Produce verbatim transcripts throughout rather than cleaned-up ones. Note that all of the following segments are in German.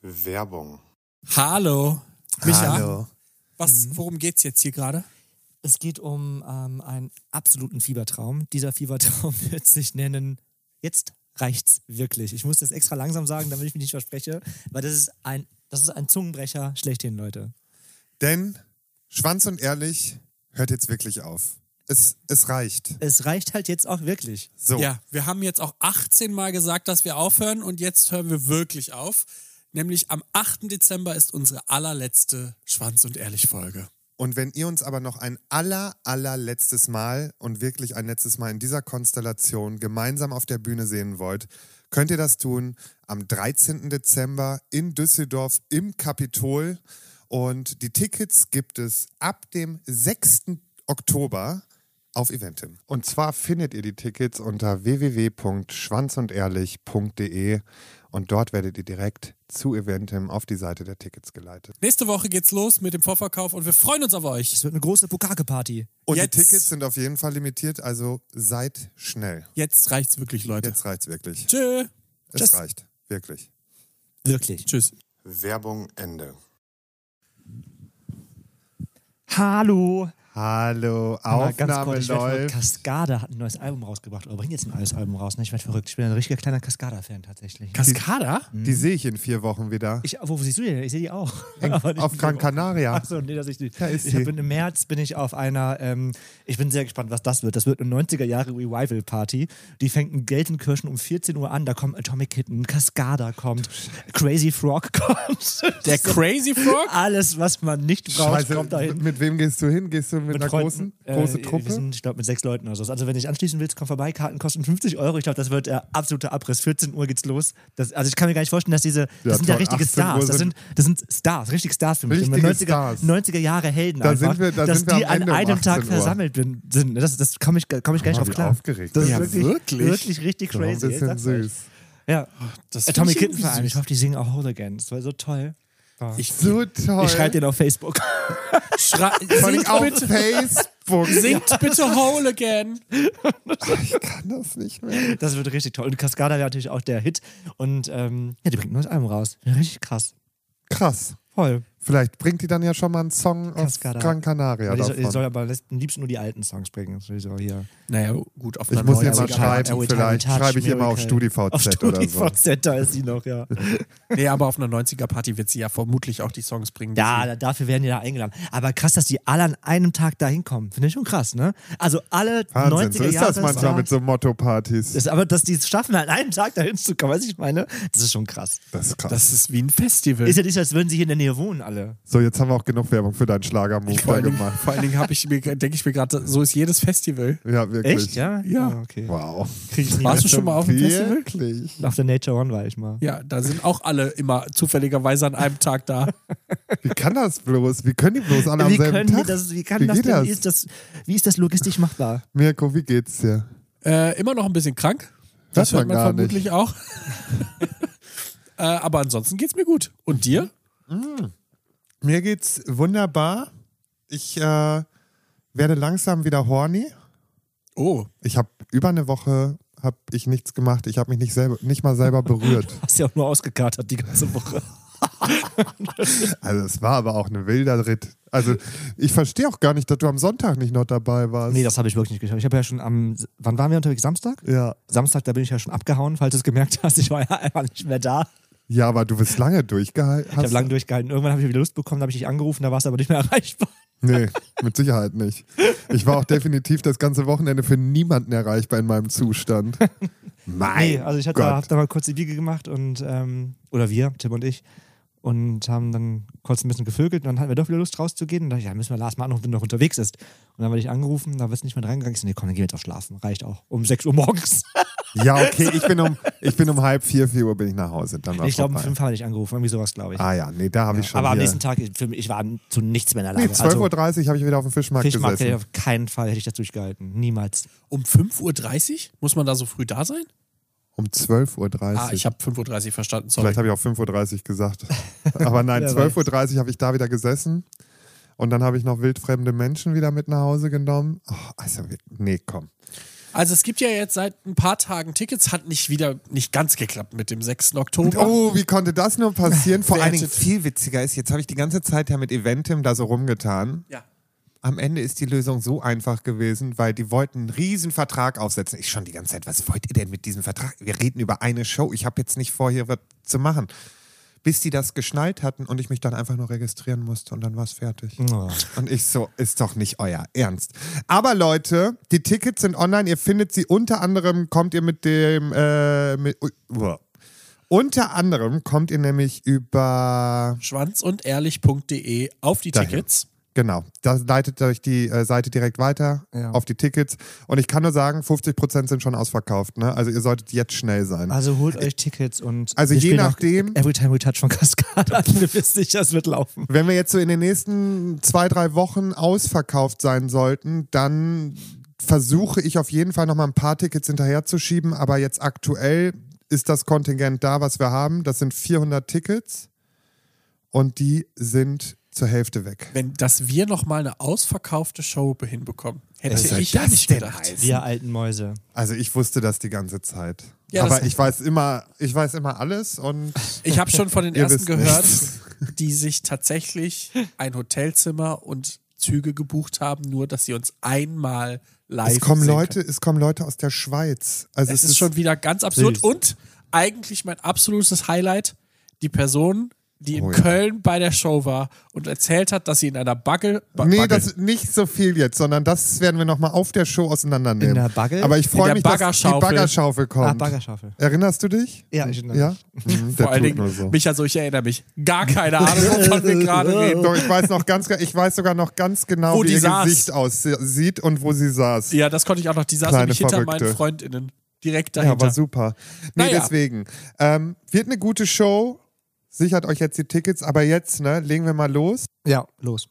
Werbung. Hallo. Micha, Hallo. Was, worum geht's jetzt hier gerade? Es geht um ähm, einen absoluten Fiebertraum. Dieser Fiebertraum wird sich nennen, jetzt reicht's wirklich. Ich muss das extra langsam sagen, damit ich mich nicht verspreche, weil das ist ein, das ist ein Zungenbrecher schlechthin, Leute. Denn Schwanz und Ehrlich hört jetzt wirklich auf. Es, es reicht. Es reicht halt jetzt auch wirklich. So. Ja, wir haben jetzt auch achtzehn Mal gesagt, dass wir aufhören und jetzt hören wir wirklich auf. Nämlich am achten Dezember ist unsere allerletzte Schwanz und Ehrlich-Folge. Und wenn ihr uns aber noch ein aller, allerletztes Mal und wirklich ein letztes Mal in dieser Konstellation gemeinsam auf der Bühne sehen wollt, könnt ihr das tun am dreizehnten Dezember in Düsseldorf im Kapitol. Und die Tickets gibt es ab dem sechsten Oktober auf Eventim. Und zwar findet ihr die Tickets unter w w w punkt schwanz und ehrlich punkt d e und dort werdet ihr direkt zu Eventim auf die Seite der Tickets geleitet. Nächste Woche geht's los mit dem Vorverkauf und wir freuen uns auf euch. Es wird eine große Bukake-Party. Und Jetzt- die Tickets sind auf jeden Fall limitiert, also seid schnell. Jetzt reicht's wirklich, Leute. Jetzt reicht's wirklich. Tschö. Es Tschüss. reicht. Wirklich. Wirklich. Tschüss. Werbung Ende. Hallo. Hallo, Mal ganz Aufnahme kurz, ich werd verrückt. läuft. Cascada hat ein neues Album rausgebracht. Oder bringt jetzt ein neues Album raus. Ne? Ich werde verrückt. Ich bin ein richtiger kleiner Cascada-Fan tatsächlich. Cascada? Die sehe ich in vier Wochen wieder. Ich, wo siehst du die denn? Ich sehe die auch. Aber nicht Auf in Gran so- Canaria. Achso, nee, dass ich nicht. Da ist ich sie. bin im März bin ich auf einer, ähm, ich bin sehr gespannt, was das wird. Das wird eine neunziger Jahre Revival Party. Die fängt in Gelsenkirchen um vierzehn Uhr an. Da kommt Atomic Kitten, Cascada kommt, Crazy Frog kommt. Der Crazy Frog? Alles, was man nicht braucht, Scheiße, kommt dahin. mit wem gehst du hin? Gehst du mit, einer Freunden. großen große Äh, Truppe? Wir sind, ich glaube, mit sechs Leuten oder so. Also wenn du dich anschließen willst, komm vorbei. Karten kosten fünfzig Euro. Ich glaube, das wird der absolute Abriss. vierzehn Uhr geht's los. Das, also ich kann mir gar nicht vorstellen, dass diese, das Ja, sind ja toll. richtige achtzehn Uhr Stars. Das sind- sind, das sind Stars, richtig Stars für mich. Richtige neunziger, Stars. neunziger Jahre Helden Da einfach. sind wir- da dass sind wir die am an Ende um einem Tag achtzehn Uhr. versammelt bin- sind. Das, das komme ich, komm ich gar nicht Oh, auf wie klar. aufgeregt. Das ist Ja, wirklich, wirklich? wirklich richtig So ein crazy. Ich bisschen sag's euch. süß. Ja. Das Atomic find ich Kitten Verein. irgendwie Ich hoffe, die singen auch Whole Again. Das war so toll. Ich, So toll. Ich schreibe den auf Facebook. Schra- Vor allem singt, auf bitte, Facebook. singt bitte Whole Again. Ich kann das nicht mehr. Das wird richtig toll. Und Cascada wäre natürlich auch der Hit. Und ähm, ja, die bringt ein neues Album raus. Richtig krass. Krass. Voll. Vielleicht bringt die dann ja schon mal einen Song auf Cascada. Gran Canaria Aber die, soll, die davon. soll aber am liebsten nur die alten Songs bringen. Das will ich so hier. Naja, gut, auf Ich einer muss hier mal neunziger. schreiben, Every vielleicht Time I touch schreibe ich immer auf Miracle. StudiVZ Auf oder so. StudiVZ, da ist sie noch, ja. Nee, aber auf einer neunziger-Party wird sie ja vermutlich auch die Songs bringen. die Ja, sie- da- dafür werden die da eingeladen. Aber krass, dass die alle an einem Tag da hinkommen. Finde ich schon krass, ne? Also alle Wahnsinn, so neunziger ist Jahre. das manchmal mit so Motto-Partys. Das, aber dass die es schaffen, an einem Tag da hinzukommen, weißt du, ich meine, das ist schon krass. Das ist krass. Das ist wie ein Festival. Ist ja nicht, als würden sie hier in der Nähe wohnen, alle. So, jetzt haben wir auch genug Werbung für deinen Schlager-Move vor da allen Dingen, gemacht. vor allen Dingen habe ich mir, denke ich mir gerade, so ist jedes Festival. Ja, wirklich. Echt, ja? Ja. Ah, okay. Wow. Krieg ich nie Warst mit. du schon mal auf dem Festival? Wirklich? Auf der Nature One war ich mal. Ja, da sind auch alle immer zufälligerweise an einem Tag da. Wie kann das bloß? Wie können die bloß alle am Wie, selben können Tag? die das, wie kann Wie das geht denn, das? Wie, ist das, wie ist das logistisch machbar? Mirko, wie geht's dir? Äh, immer noch ein bisschen krank. Das Hört hört man man gar vermutlich auch. äh, aber ansonsten geht's mir gut. Und dir? Mir geht's wunderbar. Ich äh, werde langsam wieder horny. Oh. Ich habe über eine Woche habe ich nichts gemacht. Ich habe mich nicht selber, nicht mal selber berührt. Hast ja auch nur ausgekatert die ganze Woche. Also es war aber auch ein wilder Ritt. Also ich verstehe auch gar nicht, dass du am Sonntag nicht noch dabei warst. Nee, das habe ich wirklich nicht geschafft. Ich habe ja schon am, wann waren wir unterwegs? Samstag? ja. Samstag, da bin ich ja schon abgehauen, falls du es gemerkt hast. Ich war ja einfach nicht mehr da. ja, aber du bist lange durchgehalten. Ich habe lange durchgehalten. Irgendwann habe ich wieder Lust bekommen, da habe ich dich angerufen, da warst du aber nicht mehr erreichbar. Nee, mit Sicherheit nicht. Ich war auch definitiv das ganze Wochenende für niemanden erreichbar in meinem Zustand. Mein Nee, also ich hatte Gott. da, hab da mal kurz die Wiege gemacht und, ähm, oder wir, Tim und ich, und haben dann kurz ein bisschen gevögelt und dann hatten wir doch wieder Lust rauszugehen und da dachte ich, ja, müssen wir Lars mal anrufen, wenn er noch unterwegs ist. Und dann wurde ich angerufen, da wirst du nicht mehr reingegangen. Ich so, nee, komm, dann gehen wir jetzt auch schlafen. Reicht auch. Um sechs Uhr morgens. Ja, okay, ich bin um, ich bin um halb vier, vier Uhr bin ich nach Hause. Dann war Ich glaube, um vorbei. fünf haben wir dich angerufen. Irgendwie sowas, glaube ich. Ah ja, nee, da habe ich schon Aber am hier- nächsten Tag, für mich, ich war zu nichts mehr in der Lage. Nee, zwölf Uhr dreißig habe ich wieder auf dem Fischmarkt, Fischmarkt hätte ich gesessen. auf keinen Fall hätte ich das durchgehalten. Niemals. Um fünf Uhr dreißig? Muss man da so früh da sein? Um zwölf Uhr dreißig. Ah, ich habe fünf Uhr dreißig verstanden, sorry. Vielleicht habe ich auch fünf Uhr dreißig gesagt. Aber nein, Wer zwölf Uhr dreißig habe ich da wieder gesessen. Und dann habe ich noch wildfremde Menschen wieder mit nach Hause genommen. Oh, also, nee, komm. Also es gibt ja jetzt seit ein paar Tagen Tickets, hat nicht wieder nicht ganz geklappt mit dem sechsten Oktober. Oh, wie konnte das nur passieren? Vor Wer allen Dingen hätte- viel witziger ist, jetzt habe ich die ganze Zeit ja mit Eventim da so rumgetan. Ja. Am Ende ist die Lösung so einfach gewesen, weil die wollten einen riesen Vertrag aufsetzen. Ich schon die ganze Zeit, was wollt ihr denn mit diesem Vertrag? Wir reden über eine Show, ich habe jetzt nicht vor, hier was zu machen. Bis die das geschnallt hatten und ich mich dann einfach nur registrieren musste und dann war es fertig. Oh. Und ich so, ist doch nicht euer Ernst. Aber Leute, die Tickets sind online, ihr findet sie unter anderem, kommt ihr mit dem, äh, mit, uh, unter anderem kommt ihr nämlich über, schwanzundehrlich punkt de auf die Dahin. Tickets. genau, da leitet euch die äh, Seite direkt weiter Ja. auf die Tickets. Und ich kann nur sagen, fünfzig Prozent sind schon ausverkauft. Ne? Also ihr solltet jetzt schnell sein. Also holt euch Tickets und Also wir je spielen auch nachdem- Every Time We Touch von Cascada. Wir wissen nicht, das wird laufen. Wenn wir jetzt so in den nächsten zwei, drei Wochen ausverkauft sein sollten, dann versuche ich auf jeden Fall noch mal ein paar Tickets hinterherzuschieben. Aber jetzt aktuell ist das Kontingent da, was wir haben. Das sind vierhundert Tickets und die sind zur Hälfte weg. Wenn, dass wir nochmal eine ausverkaufte Show hinbekommen, hätte Was soll ich ja das nicht denn gedacht. heißen? Wir alten Mäuse. Also ich wusste das die ganze Zeit. Ja, aber das- ich weiß immer, ich weiß immer alles und Ich habe schon von den Ihr ersten wisst gehört, nichts. die sich tatsächlich ein Hotelzimmer und Züge gebucht haben, nur dass sie uns einmal live es kommen sehen Leute, es kommen Leute aus der Schweiz. Also Es ist schon wieder ganz absurd. süß. Und eigentlich mein absolutes Highlight, die Person, die in Oh ja. Köln bei der Show war und erzählt hat, dass sie in einer Bagge... Ba Nee, Bagge- das nicht so viel jetzt, sondern das werden wir nochmal auf der Show auseinandernehmen. In der Bagge? Aber ich freue der mich, dass die Baggerschaufel. Baggerschaufel kommt. Ah, Baggerschaufel. Erinnerst du dich? Ja, ich Ja? Mhm, der Vor allen tut Dingen, nur so. Micha, so, ich erinnere mich. Gar keine Ahnung, wovon wir gerade reden. Doch, ich weiß noch ganz, ich weiß sogar noch ganz genau, Wo wie die ihr saß. Gesicht aussieht und wo sie saß. Ja, das konnte ich auch noch. Die saß Kleine nämlich hinter Verrückte. meinen FreundInnen. Direkt Ja, dahinter. war super. Nee, Naja. deswegen. Ähm, wird eine gute Show. Sichert euch jetzt die Tickets, aber jetzt, ne, legen wir mal los. Ja, los.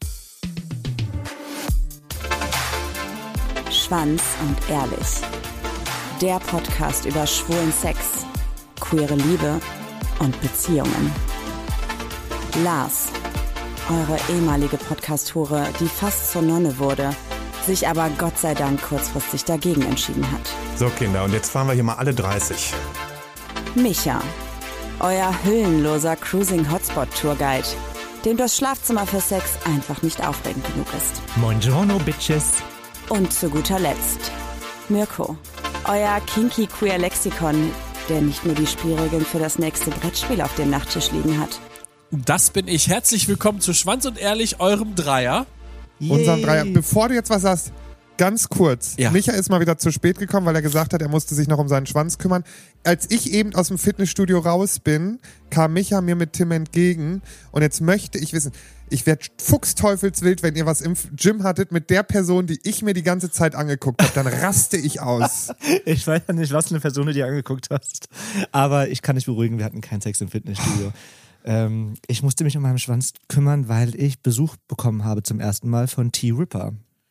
Schwanz und Ehrlich. Der Podcast über schwulen Sex, queere Liebe und Beziehungen. Lars, eure ehemalige Podcast-Hure, die fast zur Nonne wurde, sich aber Gott sei Dank kurzfristig dagegen entschieden hat. So Kinder, und jetzt fahren wir hier mal alle dreißig. Micha, euer hüllenloser Cruising-Hotspot-Tourguide, dem das Schlafzimmer für Sex einfach nicht aufregend genug ist. Buongiorno, Bitches. Und zu guter Letzt Mirko, euer kinky queer Lexikon, der nicht nur die Spielregeln für das nächste Brettspiel auf dem Nachttisch liegen hat. Das bin ich. Herzlich willkommen zu Schwanz und Ehrlich, eurem Dreier. Unserem Dreier. Bevor du jetzt was sagst, ganz kurz. Ja. Micha ist mal wieder zu spät gekommen, weil er gesagt hat, er musste sich noch um seinen Schwanz kümmern. Als ich eben aus dem Fitnessstudio raus bin, kam Micha mir mit Tim entgegen. Und jetzt möchte ich wissen, ich werde fuchsteufelswild, wenn ihr was im Gym hattet mit der Person, die ich mir die ganze Zeit angeguckt habe. Dann raste ich aus. Ich weiß ja nicht, was für eine Person du dir angeguckt hast. Aber ich kann dich beruhigen, wir hatten keinen Sex im Fitnessstudio. ähm, ich musste mich um meinen Schwanz kümmern, weil ich Besuch bekommen habe zum ersten Mal von T-Ripper.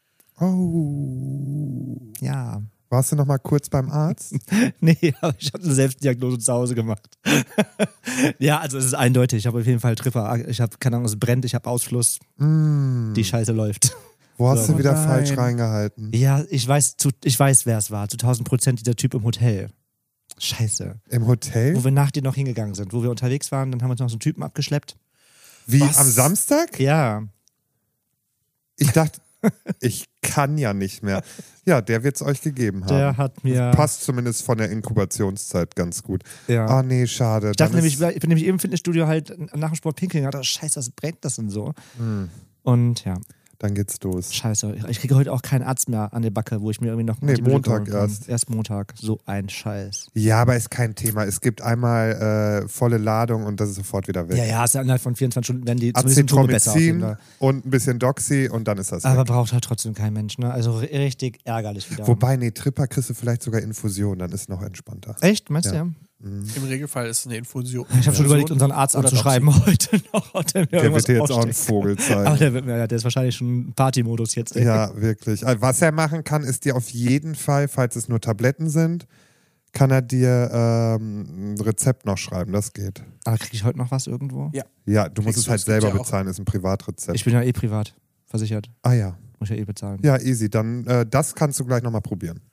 Oh. Ja. Warst du noch mal kurz beim Arzt? Nee, aber ich habe eine Selbstdiagnose zu Hause gemacht. Ja, also es ist eindeutig. Ich habe auf jeden Fall Tripper. Ich habe, keine Ahnung, es brennt, ich habe Ausfluss. Die Scheiße läuft. Wo hast So. du wieder Nein. falsch reingehalten? Ja, ich weiß, zu, ich weiß, wer es war. Zu tausend Prozent dieser Typ im Hotel. Scheiße. Im Hotel? Wo wir nach dir noch hingegangen sind. Wo wir unterwegs waren, dann haben wir uns noch so einen Typen abgeschleppt. Wie, Was? am Samstag? Ja. Ich dachte, ich kann ja nicht mehr. Ja, der wird es euch gegeben haben. Der hat mir. Passt zumindest von der Inkubationszeit ganz gut. Ja. Ah, nee, schade. Ich dachte Dann nämlich, ist- ich bin nämlich im Fitnessstudio halt nach dem Sport pinkeln und dachte, scheiße, was brennt das denn so? Hm. Und ja, dann geht's los. scheiße. Ich kriege heute auch keinen Arzt mehr an der Backe, wo ich mir irgendwie noch Nee, Antibiotika Montag holen kann. erst. Erst Montag. So ein Scheiß. Ja, aber ist kein Thema. Es gibt einmal äh, volle Ladung und das ist sofort wieder weg. Ja, ja, ist ja innerhalb von vierundzwanzig Stunden werden die zumindest Symptome besser auf jeden Azithromycin Fall. und ein bisschen Doxy und dann ist das Aber weg. braucht halt trotzdem kein Mensch, ne? Also r- richtig ärgerlich wieder. Wobei, nee, Tripper kriegst du vielleicht sogar Infusion, dann ist es noch entspannter. Echt? Meinst du Ja. ja? Im Regelfall ist es eine Infusion. Ich habe schon überlegt, unseren Arzt Oder anzuschreiben heute noch. ob Der, mir Der irgendwas wird dir jetzt auch einen aufsteckt. Vogel Aber zeigen. der, wird mir, ja, der ist wahrscheinlich schon Partymodus jetzt. Ey. Ja, wirklich. Also, was er machen kann, ist dir auf jeden Fall, falls es nur Tabletten sind, kann er dir ähm, ein Rezept noch schreiben. Das geht. Aber kriege ich heute noch was irgendwo? Ja. Ja, du musst Kriegst es du, halt es gibt selber ja auch- bezahlen, ist ein Privatrezept. Ich bin ja eh privat versichert. ah ja. Muss ja eh bezahlen. Ja, easy. Dann äh, das kannst du gleich nochmal probieren.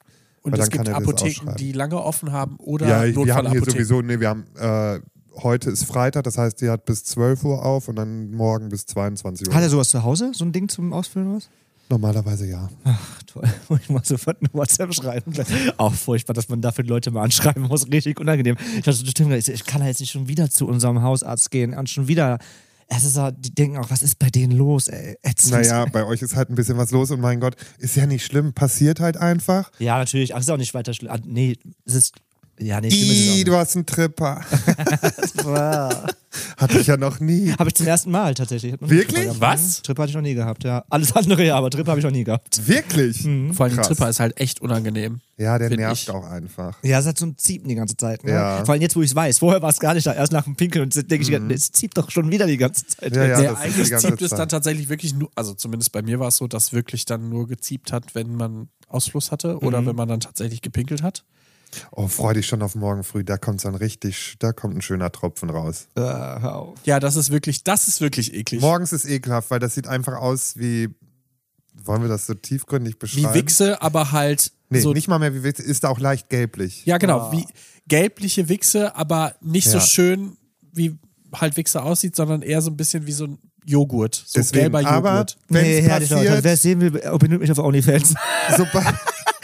Und Weil es dann kann gibt er das Apotheken, ausschreiben. die lange offen haben oder Ja, ich, wir haben hier Notfallapotheken. sowieso, nee, wir haben, äh, heute ist Freitag, das heißt, die hat bis zwölf Uhr auf und dann morgen bis zweiundzwanzig Uhr. Hat er sowas zu Hause? So ein Ding zum Ausfüllen oder was? Normalerweise ja. Ach toll. Ich muss sofort eine WhatsApp schreiben. Auch furchtbar, dass man dafür Leute mal anschreiben muss. Richtig unangenehm. Ich dachte, stimmt, ich kann da jetzt nicht schon wieder zu unserem Hausarzt gehen und schon wieder. Es ist so, die denken auch, was ist bei denen los, ey? Ätzend. Naja, bei euch ist halt ein bisschen was los und mein Gott, ist ja nicht schlimm, passiert halt einfach. Ja, natürlich. Ach, ist auch nicht weiter schlimm. Ah, nee, es ist. Ja, nee, schlimm ist es auch Ih, nicht. du hast einen Tripper. Wow. Hatte ich ja noch nie. Habe ich zum ersten Mal tatsächlich. Ich hab noch nie Wirklich? Tripper gehabt. Was? Tripper hatte ich noch nie gehabt, ja. Alles andere ja, aber Tripper habe ich noch nie gehabt. Wirklich? Vor allem Krass. Tripper ist halt echt unangenehm. Ja, der Find nervt ich. auch einfach. Ja, es hat so ein Ziepen die ganze Zeit. Ne? Ja. Vor allem jetzt, wo ich es weiß. Vorher war es gar nicht da. Erst nach dem Pinkeln und denke ich, es zieht doch schon wieder die ganze Zeit. Ja, ja, Der das ist die eigentlich ganze zieht es Zeit. dann tatsächlich wirklich nur, also zumindest bei mir war es so, dass wirklich dann nur geziebt hat, wenn man Ausfluss hatte oder wenn man dann tatsächlich gepinkelt hat. Oh, freu dich schon auf morgen früh, da kommt dann richtig, da kommt ein schöner Tropfen raus. Äh, hör auf. Ja, das ist wirklich, das ist wirklich eklig. Morgens ist ekelhaft, weil das sieht einfach aus wie, wollen wir das so tiefgründig beschreiben? Wie Wichse, aber halt Nee, so. nicht mal mehr wie Wichse, ist da auch leicht gelblich. Ja, genau, wie gelbliche Wichse, aber nicht so Ja. schön, wie halt Wichse aussieht, sondern eher so ein bisschen wie so ein Joghurt. So Deswegen, gelber aber Joghurt. wenn Nee, es herrlich, Leute. passiert, Wer es sehen will, abonniert mich auf OnlyFans. super.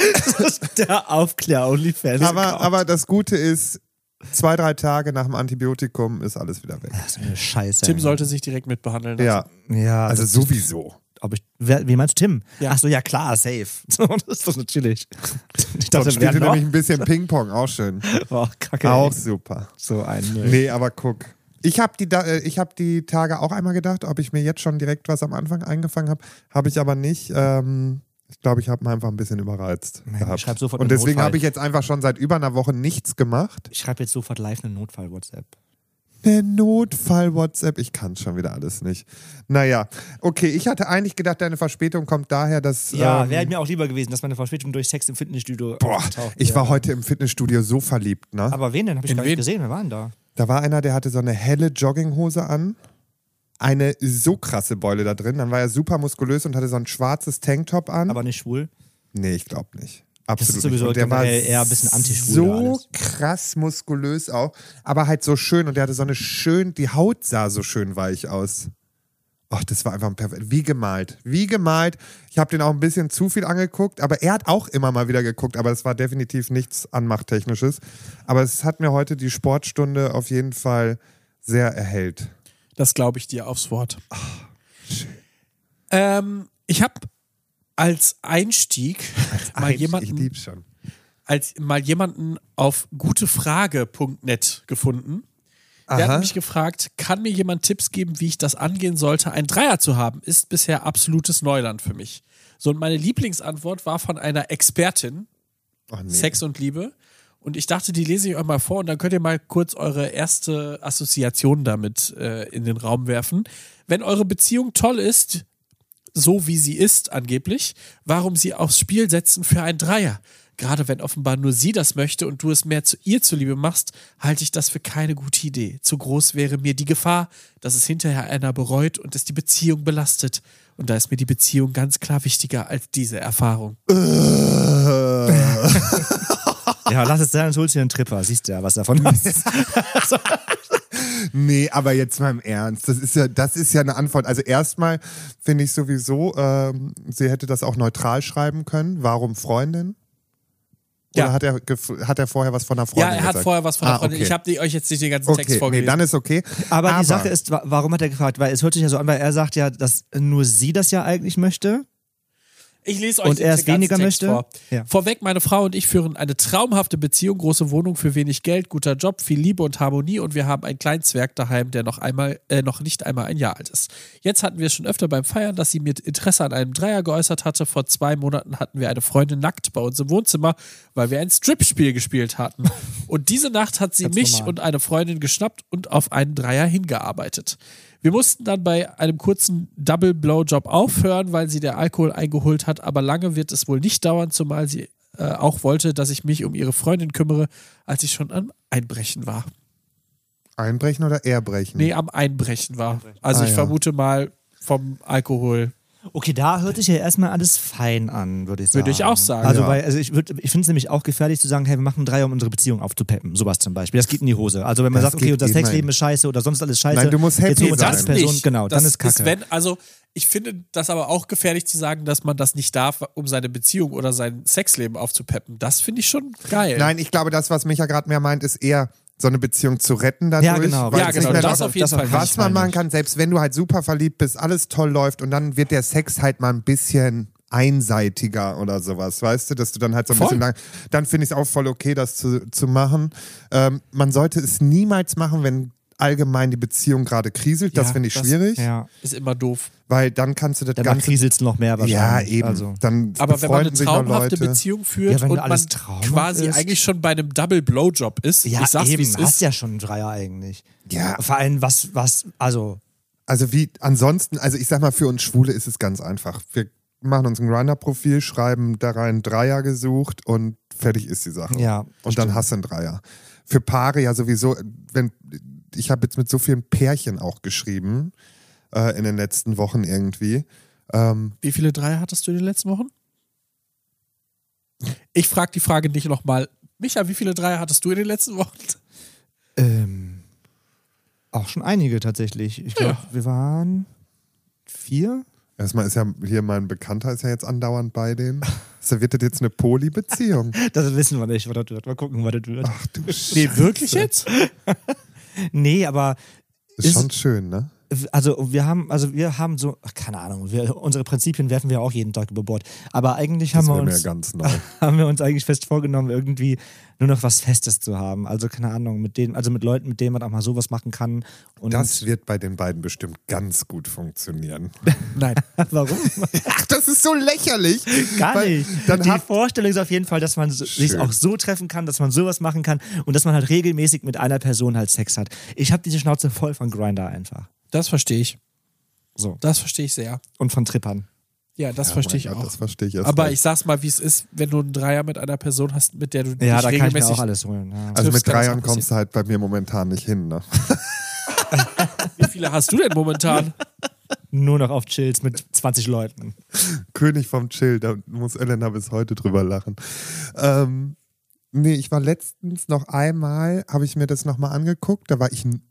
Der Aufklär-OnlyFans. aber, aber das Gute ist, zwei, drei Tage nach dem Antibiotikum ist alles wieder weg. Das ist eine Scheiße. Tim ey. sollte sich direkt mitbehandeln lassen. Ja, Ja, also das- sowieso. Ob ich, wer, wie meinst du, Tim? Ja. Ach so, ja klar, safe. So, das ist doch natürlich. Ich Sonst wer spielt ihr noch? nämlich ein bisschen Ping-Pong, auch schön. Oh, Kacke. Auch ey. super. So ein Müll. Nee, aber guck. Ich habe die, da- äh, ich hab die Tage auch einmal gedacht, ob ich mir jetzt schon direkt was am Anfang eingefangen habe. Habe ich aber nicht. Ähm, ich glaube, ich habe mich einfach ein bisschen überreizt Nee, gehabt. ich schreib sofort Und einen deswegen Notfall. habe ich jetzt einfach schon seit über einer Woche nichts gemacht. Ich schreibe jetzt sofort live eine Notfall-WhatsApp. Der Notfall-WhatsApp, ich kann schon wieder alles nicht. Naja, okay, ich hatte eigentlich gedacht, deine Verspätung kommt daher, dass... Ja, ähm, wäre mir auch lieber gewesen, dass meine Verspätung durch Sex im Fitnessstudio Boah, auftaucht. ich ja. war heute im Fitnessstudio so verliebt, ne? Aber wen denn? Hab ich In gar wen? nicht gesehen. Wer war denn da? Da war einer, der hatte so eine helle Jogginghose an, eine so krasse Beule da drin, dann war er super muskulös und hatte so ein schwarzes Tanktop an. Aber nicht schwul. Nee, ich glaube nicht. Das Absolut ist sowieso nicht. Und der war generell eher ein bisschen antischwul so alles. krass muskulös auch, aber halt so schön und der hatte so eine schön, die Haut sah so schön weich aus. Ach, das war einfach ein perfekt, wie gemalt, wie gemalt. Ich habe den auch ein bisschen zu viel angeguckt, aber er hat auch immer mal wieder geguckt, aber es war definitiv nichts Anmachtechnisches. Aber es hat mir heute die Sportstunde auf jeden Fall sehr erhellt. Das glaube ich dir aufs Wort. Ähm, ich habe als Einstieg mal Ich jemanden, lieb's schon. als mal jemanden auf gutefrage punkt net gefunden. Der Aha. hat mich gefragt, kann mir jemand Tipps geben, wie ich das angehen sollte, einen Dreier zu haben? Ist bisher absolutes Neuland für mich. So, und meine Lieblingsantwort war von einer Expertin, Oh, nee. Sex und Liebe. Und ich dachte, die lese ich euch mal vor und dann könnt ihr mal kurz eure erste Assoziation damit äh, in den Raum werfen. Wenn eure Beziehung toll ist, so wie sie ist angeblich, warum sie aufs Spiel setzen für einen Dreier? Gerade wenn offenbar nur sie das möchte und du es mehr zu ihr zuliebe machst, halte ich das für keine gute Idee. Zu groß wäre mir die Gefahr, dass es hinterher einer bereut und es die Beziehung belastet. Und da ist mir die Beziehung ganz klar wichtiger als diese Erfahrung. Ja, lass es sein, sonst holst du dir einen Tripper. Siehst du ja, was davon hast. Nee, aber jetzt mal im Ernst. Das ist ja, das ist ja eine Antwort. Also erstmal finde ich sowieso, ähm, sie hätte das auch neutral schreiben können. Warum Freundin? Oder Ja. hat er, gef- hat er vorher was von einer Freundin Ja, er hat gesagt? vorher was von der Ah, Freundin. okay. Ich habe euch jetzt nicht den ganzen Text Okay, nee, vorgelesen. dann ist okay. Aber, die Sache ist, wa- warum hat er gefragt? Weil es hört sich ja so an, weil er sagt ja, dass nur sie das ja eigentlich möchte. Ich lese euch Und den er es ganzen weniger Text möchte? vor. Ja. Vorweg, meine Frau und ich führen eine traumhafte Beziehung, große Wohnung für wenig Geld, guter Job, viel Liebe und Harmonie und wir haben einen kleinen Zwerg daheim, der noch einmal, äh, noch nicht einmal ein Jahr alt ist. Jetzt hatten wir es schon öfter beim Feiern, dass sie mir Interesse an einem Dreier geäußert hatte. Vor zwei Monaten hatten wir eine Freundin nackt bei uns im Wohnzimmer, weil wir ein Strip-Spiel gespielt hatten. Und diese Nacht hat sie Ganz mich normal. und eine Freundin geschnappt und auf einen Dreier hingearbeitet. Wir mussten dann bei einem kurzen Double-Blowjob aufhören, weil sie der Alkohol eingeholt hat, aber lange wird es wohl nicht dauern, zumal sie äh, auch wollte, dass ich mich um ihre Freundin kümmere, als ich schon am Einbrechen war. Einbrechen oder Erbrechen? Nee, am Einbrechen war. Also Ah, ich ja. vermute mal vom Alkohol. Okay, da hört sich ja erstmal alles fein an, würde ich sagen. Würde ich auch sagen. Also, Ja. weil, also ich, würd- ich finde es nämlich auch gefährlich zu sagen, hey, wir machen einen Dreier, um unsere Beziehung aufzupeppen. Sowas zum Beispiel. Das geht in die Hose. Also wenn man Das sagt, okay, geht unser immer Sexleben in- ist scheiße oder sonst alles scheiße. Nein, du musst jetzt happy nur sein. als das Person, nicht. genau, das dann ist Kacke. Ist, wenn, also ich finde das aber auch gefährlich zu sagen, dass man das nicht darf, um seine Beziehung oder sein Sexleben aufzupeppen. Das finde ich schon geil. Nein, ich glaube, das, was Micha gerade mehr meint, ist eher so eine Beziehung zu retten dadurch. Ja, genau. weil Ja, es genau, nicht mehr das das, auf jeden das Fall. auf- was man ich machen nicht. kann, selbst wenn du halt super verliebt bist, alles toll läuft und dann wird der Sex halt mal ein bisschen einseitiger oder sowas, weißt du, dass du dann halt so ein Voll. bisschen lang, dann finde ich es auch voll okay, das zu, zu machen. Ähm, man sollte es niemals machen, wenn allgemein die Beziehung gerade kriselt, das Ja, finde ich das- schwierig, Ja, Ist immer doof. weil dann kannst du das danach Ganze... kriselt es noch mehr Ja, wahrscheinlich. eben. Also. Dann Aber wenn man eine befreunden sich noch traumhafte Leute. Beziehung führt Ja, wenn und alles man traumhaft quasi ist. eigentlich schon bei einem Double Blowjob ist, Ja, ich sag's wie eben, es hast ist. ja schon einen Dreier eigentlich. Ja. Vor allem, was, was, also, Also wie ansonsten, also ich sag mal, für uns Schwule ist es ganz einfach. Wir machen uns ein Grindr-Profil, schreiben da rein Dreier gesucht und fertig ist die Sache. ja. Und dann hast du einen Dreier. Für Paare ja sowieso, wenn ich habe jetzt mit so vielen Pärchen auch geschrieben äh, in den letzten Wochen irgendwie. Ähm, Wie viele Dreier hattest du in den letzten Wochen? Ich frage die Frage nicht nochmal. Micha, wie viele Dreier hattest du in den letzten Wochen? Ähm, auch schon einige tatsächlich. Ich glaube, wir waren vier. erstmal ist ja hier mein Bekannter ist ja jetzt andauernd bei denen. Das wird das jetzt eine Poly-Beziehung. Das wissen wir nicht, was das wird. Mal gucken, was das wird. Ach du Nee, wirklich jetzt? Nee, aber Ist, Ist- schon schön, ne? also wir haben, also wir haben so, ach, keine Ahnung, wir, unsere Prinzipien werfen wir auch jeden Tag über Bord. Aber eigentlich Das haben wir wäre mir uns, ganz neu. haben wir uns eigentlich fest vorgenommen, irgendwie nur noch was Festes zu haben. Also keine Ahnung, mit denen, also mit Leuten, mit denen man auch mal sowas machen kann. Und Das wird bei den beiden bestimmt ganz gut funktionieren. Nein. warum? Ach, das ist so lächerlich. Gar Weil nicht. Dann Die hat, Vorstellung ist auf jeden Fall, dass man so, sich Schön. auch so treffen kann, dass man sowas machen kann und dass man halt regelmäßig mit einer Person halt Sex hat. Ich habe diese Schnauze voll von Grindr einfach. Das verstehe ich. So. Das verstehe ich sehr. Und von Trippern. Ja, das Ja, verstehe ich mein Gott, auch. Das verstehe ich erst Aber recht. ich sag's mal, wie es ist, wenn du einen Dreier mit einer Person hast, mit der du Ja, dich da kann ich mir regelmäßig... auch alles holen. Ja. Also mit triffst, kann das Dreiern auch kommst du halt bei mir momentan nicht hin, ne? Wie viele hast du denn momentan? Nur noch auf Chills mit zwanzig Leuten. König vom Chill, da muss Elena bis heute drüber lachen. Ähm, nee, ich war letztens noch einmal, habe ich mir das nochmal angeguckt, da war ich n-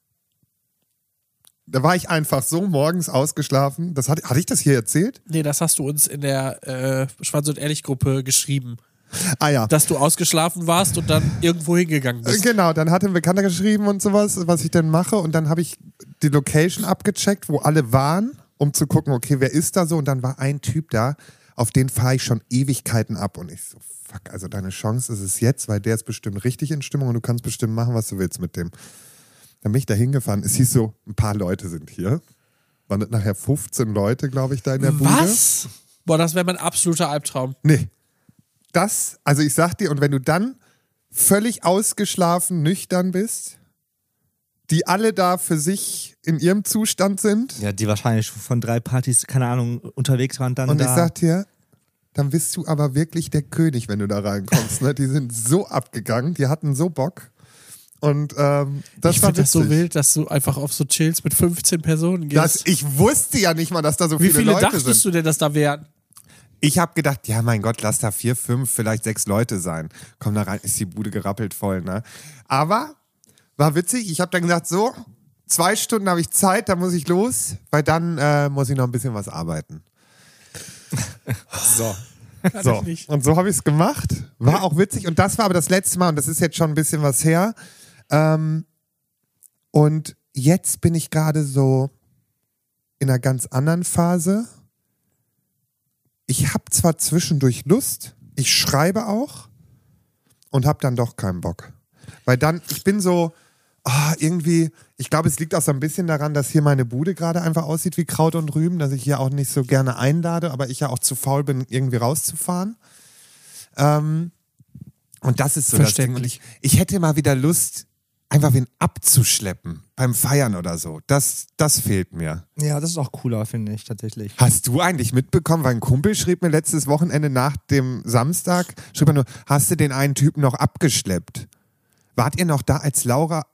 da war ich einfach so morgens ausgeschlafen. Das hatte, hatte ich das hier erzählt? Nee, das hast du uns in der äh, Schwanz- und Ehrlich-Gruppe geschrieben. Ah ja. Dass du ausgeschlafen warst und dann irgendwo hingegangen bist. Genau, dann hat ein Bekannter geschrieben und sowas, was ich denn mache. Und dann habe ich die Location abgecheckt, wo alle waren, um zu gucken, okay, wer ist da so? Und dann war ein Typ da, auf den fahre ich schon Ewigkeiten ab. Und ich so, fuck, also deine Chance ist es jetzt, weil der ist bestimmt richtig in Stimmung und du kannst bestimmt machen, was du willst mit dem. Dann bin ich da hingefahren. Es hieß so, ein paar Leute sind hier. Waren das nachher fünfzehn Leute, glaube ich, da in der Bude? Was? Boah, das wäre mein absoluter Albtraum. Nee. Das, also ich sag dir, und wenn du dann völlig ausgeschlafen, nüchtern bist, die alle da für sich in ihrem Zustand sind, Ja, die wahrscheinlich von drei Partys, keine Ahnung, unterwegs waren dann und da. ich sag dir, dann bist du aber wirklich der König, wenn du da reinkommst. Ne? Die sind so abgegangen, die hatten so Bock. Und ähm, das ich war finde das so witzig. wild, dass du einfach auf so Chills mit fünfzehn Personen gehst. Das, ich wusste ja nicht mal, dass da so Wie viele, viele Leute dachtest sind. du denn, dass da wären? Ich habe gedacht, ja mein Gott, lass da vier, fünf, vielleicht sechs Leute sein. Komm da rein, ist die Bude gerappelt voll, ne? Aber war witzig. Ich habe dann gesagt, so, zwei Stunden habe ich Zeit, da muss ich los, weil dann äh, muss ich noch ein bisschen was arbeiten. So. Kann So, ich nicht. und so habe ich es gemacht. War auch witzig. Und das war aber das letzte Mal, und das ist jetzt schon ein bisschen was her. Ähm, und jetzt bin ich gerade so in einer ganz anderen Phase. Ich habe zwar zwischendurch Lust, ich schreibe auch und habe dann doch keinen Bock. Weil dann, ich bin so, ah, irgendwie, ich glaube, es liegt auch so ein bisschen daran, dass hier meine Bude gerade einfach aussieht wie Kraut und Rüben, dass ich hier auch nicht so gerne einlade, aber ich ja auch zu faul bin, irgendwie rauszufahren. Ähm, und das ist so das Ding. Und ich, ich hätte mal wieder Lust, einfach wen abzuschleppen beim Feiern oder so. Das, das fehlt mir. Ja, das ist auch cooler, finde ich, tatsächlich. Hast du eigentlich mitbekommen, weil ein Kumpel schrieb mir letztes Wochenende nach dem Samstag, schrieb er nur, hast du den einen Typen noch abgeschleppt? Wart ihr noch da, als Laura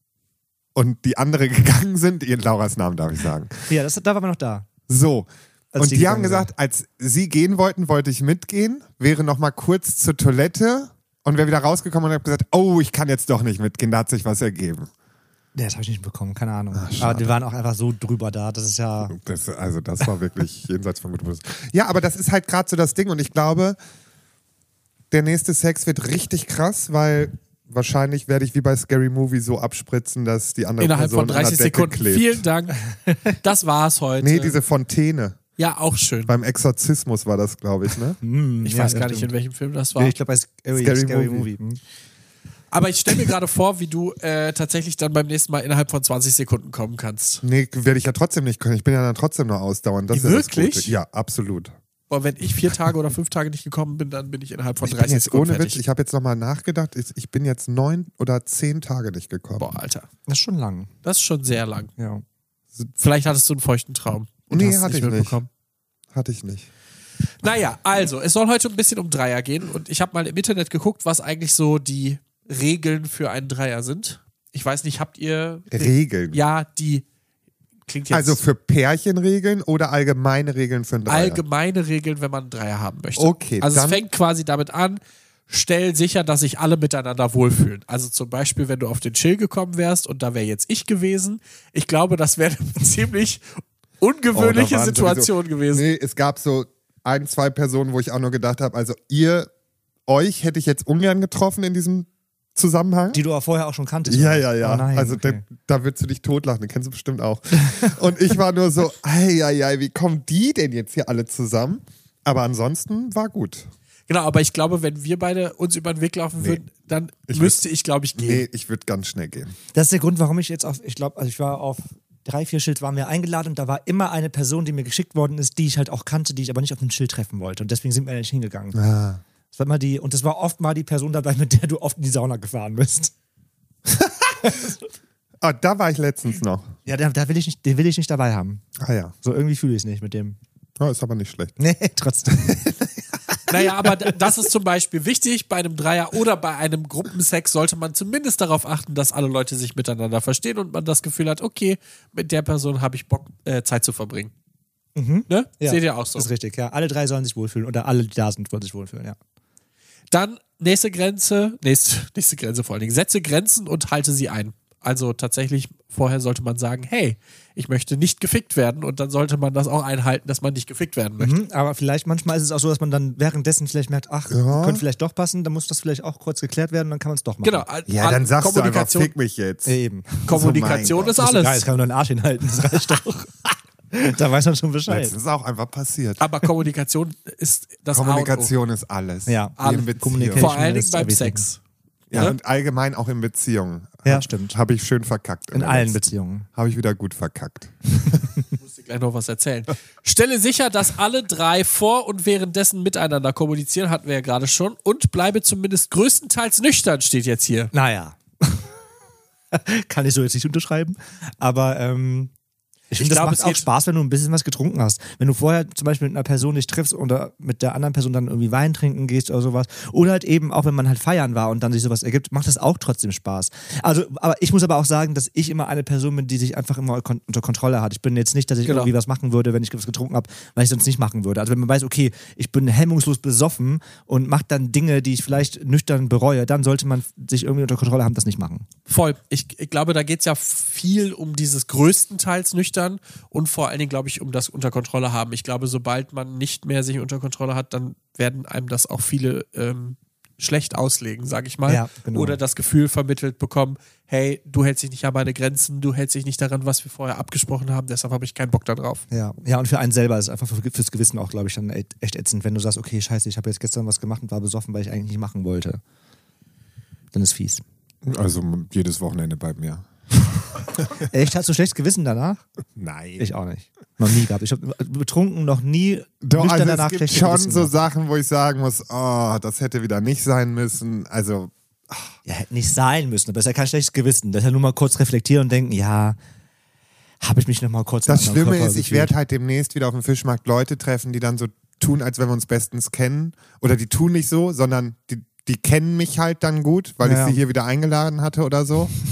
und die andere gegangen sind? Ihren Lauras Namen darf ich sagen. Ja, das, da waren wir noch da. So, als Und die haben gegangen gesagt, als sie gehen wollten, wollte ich mitgehen, wäre noch mal kurz zur Toilette und wäre wieder rausgekommen und habe gesagt, oh, ich kann jetzt doch nicht mitgehen, da hat sich was ergeben. Nee, das habe ich nicht bekommen, keine Ahnung. Ach, aber die waren auch einfach so drüber da, das ist ja... Das, also das war wirklich jenseits von gut und böse. Ja, aber das ist halt gerade so das Ding und ich glaube, der nächste Sex wird richtig krass, weil wahrscheinlich werde ich wie bei Scary Movie so abspritzen, dass die andere Innerhalb Person von dreißig an der Decke Sekunden. klebt. Vielen Dank. Das war's heute. Nee, diese Fontäne. Ja, auch schön. Beim Exorzismus war das, glaube ich, ne? Hm, Ich ja, weiß ja, gar nicht, in stimmt. welchem Film das war. Ich glaube bei Scary, Scary Scary, Movie. Movie. Hm. Aber ich stelle mir gerade vor, wie du äh, tatsächlich dann beim nächsten Mal innerhalb von zwanzig Sekunden kommen kannst. Nee, werde ich ja trotzdem nicht können. Ich bin ja dann trotzdem noch ausdauernd. Das ist ja das Wirklich? Gute. Ja, absolut. Aber wenn ich vier Tage oder fünf Tage nicht gekommen bin, dann bin ich innerhalb von Ich bin dreißig jetzt Sekunden ohne fertig. Witz, ich habe jetzt nochmal nachgedacht, ich ich bin jetzt neun oder zehn Tage nicht gekommen. Boah, Alter. Das ist schon lang. Das ist schon sehr lang. Ja. Vielleicht hattest du einen feuchten Traum. Und Nee, hast es hatte ich nicht. mitbekommen. Hatte ich nicht. Naja, also, es soll heute ein bisschen um Dreier gehen und ich habe mal im Internet geguckt, was eigentlich so die Regeln für einen Dreier sind. Ich weiß nicht, habt ihr... Regeln. Ja, die... Klingt jetzt... Also für Pärchenregeln oder allgemeine Regeln für einen Dreier? allgemeine Regeln, wenn man einen Dreier haben möchte. Okay, also es dann- fängt quasi damit an, stell sicher, dass sich alle miteinander wohlfühlen. Also zum Beispiel, wenn du auf den Chill gekommen wärst und da wäre jetzt ich gewesen, ich glaube, das wäre eine ziemlich ungewöhnliche Oh, da waren Situation sowieso- gewesen. Nee, es gab so ein, zwei Personen, wo ich auch nur gedacht habe, also ihr, euch hätte ich jetzt ungern getroffen in diesem Zusammenhang. Die du auch vorher auch schon kanntest. Ja, oder? ja, ja. Oh nein, also okay. da, da würdest du dich totlachen, den kennst du bestimmt auch. Und ich war nur so, ei, ei, ei, wie kommen die denn jetzt hier alle zusammen? Aber ansonsten war gut. Genau, aber ich glaube, wenn wir beide uns über den Weg laufen Nee. würden, dann Ich müsste ich, glaube ich, gehen. Nee, ich würde ganz schnell gehen. Das ist der Grund, warum ich jetzt auf, ich glaube, also ich war auf drei, vier Schild waren wir eingeladen und da war immer eine Person, die mir geschickt worden ist, die ich halt auch kannte, die ich aber nicht auf dem Schild treffen wollte. Und deswegen sind wir nicht hingegangen. Ah. Das war immer die, und das war oft mal die Person dabei, mit der du oft in die Sauna gefahren bist. Ah, da war ich letztens noch. Ja, da, da will ich nicht, den will ich nicht dabei haben. Ah ja. So irgendwie fühle ich es nicht mit dem. Oh, ist aber nicht schlecht. Nee, trotzdem. Naja, aber d- das ist zum Beispiel wichtig, bei einem Dreier oder bei einem Gruppensex sollte man zumindest darauf achten, dass alle Leute sich miteinander verstehen und man das Gefühl hat, okay, mit der Person habe ich Bock, äh, Zeit zu verbringen. Ne? Ja, Seht ihr auch so? Das ist richtig, ja. Alle drei sollen sich wohlfühlen oder alle, die da sind, wollen sich wohlfühlen, ja. Dann nächste Grenze, nächste, nächste Grenze vor allen Dingen, setze Grenzen und halte sie ein. Also tatsächlich, vorher sollte man sagen, hey, ich möchte nicht gefickt werden und dann sollte man das auch einhalten, dass man nicht gefickt werden möchte. Mhm, aber vielleicht, manchmal ist es auch so, dass man dann währenddessen vielleicht merkt, ach, Ja. könnte vielleicht doch passen, dann muss das vielleicht auch kurz geklärt werden, dann kann man es doch machen. Genau. Ja, an- dann sagst du einfach, Kommunikation, fick mich jetzt. Ja, eben. Kommunikation So, mein ist Das ist alles. egal, jetzt kann man nur den Arsch hinhalten, das reicht doch. Da weiß man schon Bescheid. Letztens ist auch einfach passiert. Aber Kommunikation ist das A und O. Kommunikation ist alles. Ja, Wie alle- in Beziehung. Communication. Vor allen Dingen ist beim everything. Sex. Ja, Ne? und allgemein auch in Beziehungen. Ja, stimmt. Habe ich schön verkackt. In allen Beziehungen. Habe ich wieder gut verkackt. Ich muss dir gleich noch was erzählen. Stelle sicher, dass alle drei vor und währenddessen miteinander kommunizieren, hatten wir ja gerade schon, und bleibe zumindest größtenteils nüchtern, steht jetzt hier. Naja. Kann ich so jetzt nicht unterschreiben. Aber ähm, ich finde, das glaub, macht es auch geht- Spaß, wenn du ein bisschen was getrunken hast. Wenn du vorher zum Beispiel mit einer Person dich triffst oder mit der anderen Person dann irgendwie Wein trinken gehst oder sowas. Oder halt eben auch, wenn man halt feiern war und dann sich sowas ergibt, macht das auch trotzdem Spaß. Also, aber ich muss aber auch sagen, dass ich immer eine Person bin, die sich einfach immer kon- unter Kontrolle hat. Ich bin jetzt nicht, dass ich Genau. irgendwie was machen würde, wenn ich was getrunken habe, weil ich sonst nicht machen würde. Also wenn man weiß, okay, ich bin hemmungslos besoffen und mache dann Dinge, die ich vielleicht nüchtern bereue, dann sollte man sich irgendwie unter Kontrolle haben, das nicht machen. Voll. Ich, ich glaube, da geht es ja viel um dieses größtenteils nüchtern und vor allen Dingen, glaube ich, um das unter Kontrolle haben. Ich glaube, sobald man nicht mehr sich unter Kontrolle hat, dann werden einem das auch viele ähm, schlecht auslegen, sage ich mal. Ja, genau. Oder das Gefühl vermittelt bekommen, hey, du hältst dich nicht an meine Grenzen, du hältst dich nicht daran, was wir vorher abgesprochen haben, deshalb habe ich keinen Bock da drauf. Ja, ja, und für einen selber ist es einfach für, fürs Gewissen auch, glaube ich, dann echt echt ätzend, wenn du sagst, okay, scheiße, ich habe jetzt gestern was gemacht und war besoffen, weil ich eigentlich nicht machen wollte. Dann ist fies. Also jedes Wochenende bei mir. Echt? Hast du schlechtes Gewissen danach? Nein. Ich auch nicht. Noch nie gehabt. Ich habe betrunken noch nie Doch, nüchtern also danach es gibt schlechtes schon Gewissen so gehabt. Sachen, wo ich sagen muss, oh, das hätte wieder nicht sein müssen. Also, Ja, hätte nicht sein müssen, aber es ist ja kein schlechtes Gewissen. Das ist ja nur mal kurz reflektieren und denken, ja, habe ich mich noch mal kurz das in meinem Schlimme Körper ist, ich gefühlt. werde halt demnächst wieder auf dem Fischmarkt Leute treffen, die dann so tun, als wenn wir uns bestens kennen. Oder die tun nicht so, sondern die, die kennen mich halt dann gut, weil Ja. ich sie hier wieder eingeladen hatte oder so.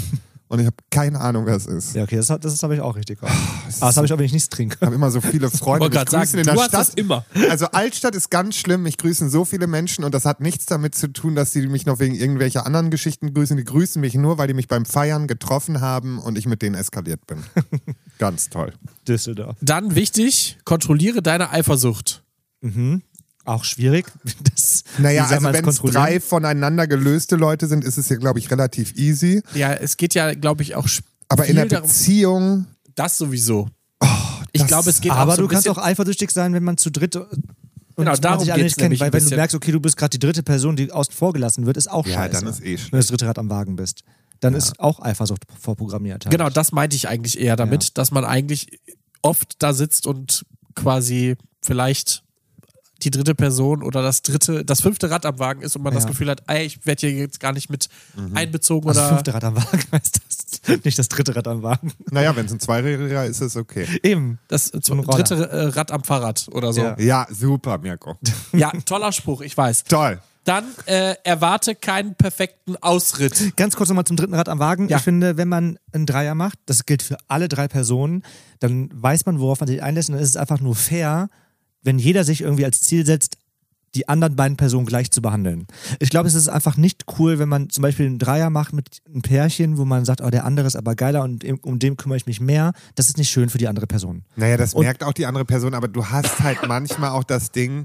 und ich habe keine Ahnung, was es ist. Ja, okay, das, das, das habe ich auch richtig. Aber das habe ich auch, wenn ich nichts trinke. Ich habe immer so viele Freunde, Ich wollte mich gerade grüßen sagen, in du der hast Stadt. das immer. Also Altstadt ist ganz schlimm. Mich grüßen so viele Menschen und das hat nichts damit zu tun, dass die mich noch wegen irgendwelcher anderen Geschichten grüßen. Die grüßen mich nur, weil die mich beim Feiern getroffen haben und ich mit denen eskaliert bin. Ganz toll. Düsseldorf. Dann wichtig, kontrolliere deine Eifersucht. Mhm. Auch schwierig. Das, Naja, wie soll also man es wenn es kontrollieren? drei voneinander gelöste Leute sind, ist es ja, glaube ich, relativ easy. Ja, es geht ja, glaube ich, auch sp- Aber in viel der darum, Beziehung, das sowieso. ich das- glaube, es geht Aber auch so du ein kannst bisschen, auch eifersüchtig sein, wenn man zu dritt und Genau, man darum sich alle geht's nicht kennt. nämlich Weil ein wenn du bisschen. merkst, okay, du bist gerade die dritte Person, die außen vor gelassen wird, ist auch ja, scheiße. dann ist eh Wenn du schlecht. das dritte Rad am Wagen bist. Dann ist auch Eifersucht vorprogrammiert. Halt. genau, das meinte ich eigentlich eher damit, Ja. dass man eigentlich oft da sitzt und quasi vielleicht die dritte Person oder das dritte, das fünfte Rad am Wagen ist und man das Ja. Gefühl hat, ey, ich werde hier jetzt gar nicht mit einbezogen Also das oder. fünfte Rad am Wagen heißt das. Nicht das dritte Rad am Wagen. Naja, wenn es ein Zweirädriger ist, ist es okay. Eben. Das So ein Roller. dritte äh, Rad am Fahrrad oder so. Ja. Ja, super, Mirko. Ja, toller Spruch, ich weiß. Toll. Dann äh, erwarte keinen perfekten Ausritt. Ganz kurz nochmal zum dritten Rad am Wagen. Ja. Ich finde, wenn man einen Dreier macht, das gilt für alle drei Personen, dann weiß man, worauf man sich einlässt und dann ist es einfach nur fair, wenn jeder sich irgendwie als Ziel setzt, die anderen beiden Personen gleich zu behandeln. Ich glaube, es ist einfach nicht cool, wenn man zum Beispiel einen Dreier macht mit einem Pärchen, wo man sagt, oh, der andere ist aber geiler und um den kümmere ich mich mehr. Das ist nicht schön für die andere Person. Naja, das Und- merkt auch die andere Person, aber du hast halt manchmal auch das Ding.